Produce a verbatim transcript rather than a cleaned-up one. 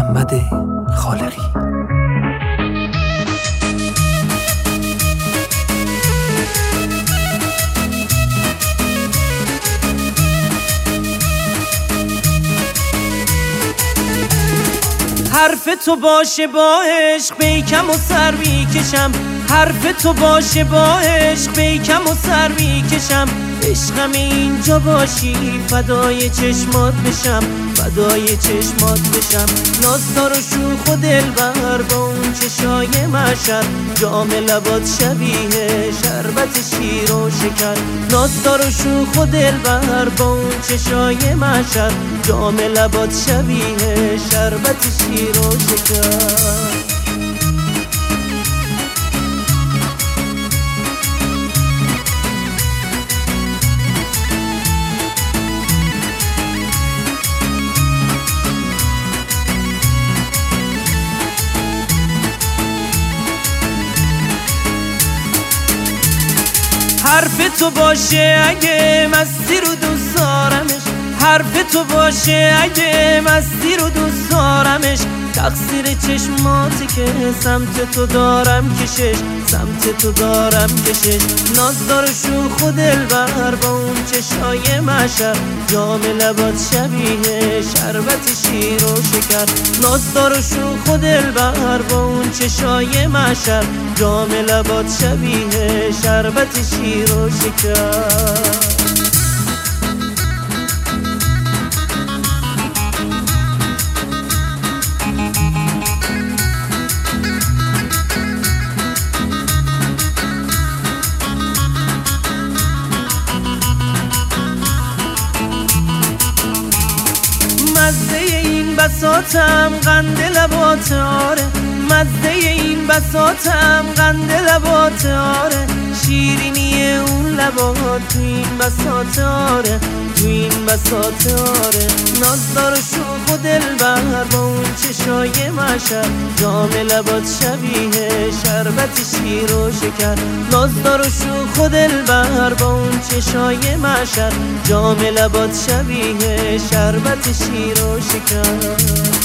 محمد خالقی. حرف تو باشه با عشق بیکم و سر میکشم، حرف تو باشه با عشق بیکم و سر میکشم. عشقم اینجا باشی فدای چشمات بشم، فدای چشمات بشم. نازدار و شوخ و دلبر با اون چشای مشر، جام لبات شبیه شربت شیر و شکر. نازدار و شوخ و دلبر با اون چشای مشر، جام لبات شبیه شربت شیر و شکر. حرف تو باشه اگه مستی رو دوست دارمش، حرف تو باشه اگه مستی رو دوست دارمش. تقصیر چشماتی که سمت تو دارم کشش، سمت تو دارم کشش. نازدار و شوخ و دلبر با اون چشای مشر، جام لبات شبیه شربت شیر و شکر. نازدار و شوخ و دلبر با اون چشای مشر، جام لبات شبیه شربت شیر و شکر. مزه این بساطم قند لبات آره، مزه این بساطم قند لبات آره. شیرینی اون لبات تو این بساط آره، تو این بساط آره. نازدار و شوخ و دلبر با اون چشای مشر، جام لبات شبیه شربت شیر و شکر. نازدار و شوخ و دلبر با اون چشای مشر، جام لبات شبیه شربت شیر و شکر.